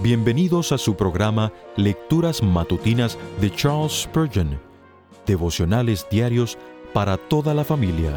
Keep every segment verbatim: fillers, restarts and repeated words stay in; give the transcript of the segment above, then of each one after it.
Bienvenidos a su programa Lecturas Matutinas de Charles Spurgeon, devocionales diarios para toda la familia.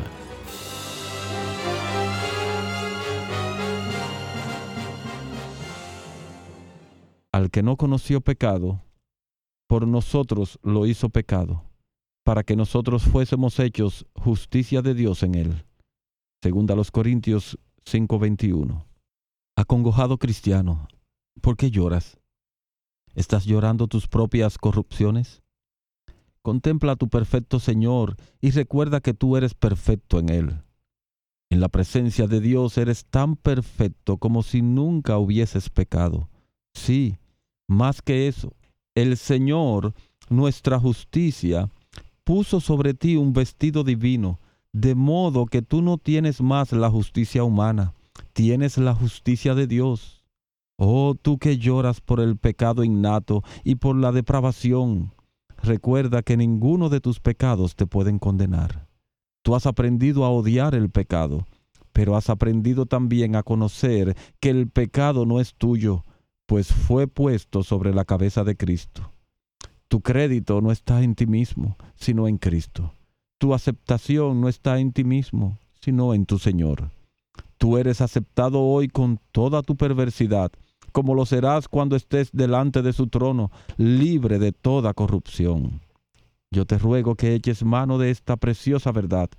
Al que no conoció pecado, por nosotros lo hizo pecado, para que nosotros fuésemos hechos justicia de Dios en él. Segunda a los Corintios cinco veintiuno. Acongojado cristiano, ¿por qué lloras? ¿Estás llorando tus propias corrupciones? Contempla a tu perfecto Señor y recuerda que tú eres perfecto en Él. En la presencia de Dios eres tan perfecto como si nunca hubieses pecado. Sí, más que eso, el Señor, nuestra justicia, puso sobre ti un vestido divino, de modo que tú no tienes más la justicia humana, tienes la justicia de Dios. Oh, tú que lloras por el pecado innato y por la depravación, recuerda que ninguno de tus pecados te pueden condenar. Tú has aprendido a odiar el pecado, pero has aprendido también a conocer que el pecado no es tuyo, pues fue puesto sobre la cabeza de Cristo. Tu crédito no está en ti mismo, sino en Cristo. Tu aceptación no está en ti mismo, sino en tu Señor. Tú eres aceptado hoy con toda tu perversidad, como lo serás cuando estés delante de su trono, libre de toda corrupción. Yo te ruego que eches mano de esta preciosa verdad,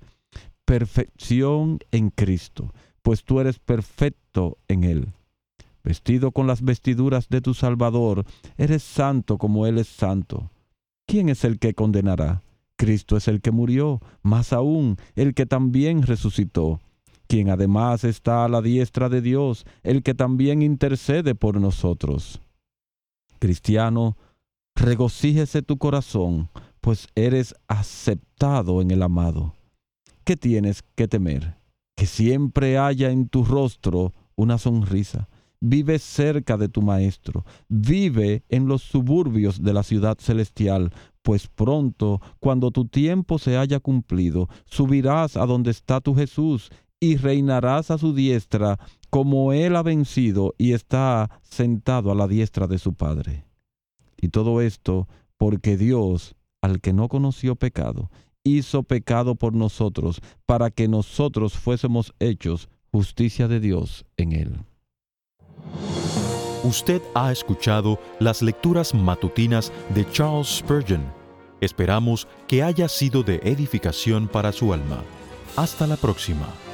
perfección en Cristo, pues tú eres perfecto en Él. Vestido con las vestiduras de tu Salvador, eres santo como Él es santo. ¿Quién es el que condenará? Cristo es el que murió, más aún el que también resucitó, quien además está a la diestra de Dios, el que también intercede por nosotros. Cristiano, regocíjese tu corazón, pues eres aceptado en el amado. ¿Qué tienes que temer? Que siempre haya en tu rostro una sonrisa. Vive cerca de tu Maestro, vive en los suburbios de la ciudad celestial, pues pronto, cuando tu tiempo se haya cumplido, subirás a donde está tu Jesús y reinarás a su diestra, como Él ha vencido y está sentado a la diestra de su Padre. Y todo esto porque Dios, al que no conoció pecado, hizo pecado por nosotros, para que nosotros fuésemos hechos justicia de Dios en Él. Usted ha escuchado las lecturas matutinas de Charles Spurgeon. Esperamos que haya sido de edificación para su alma. Hasta la próxima.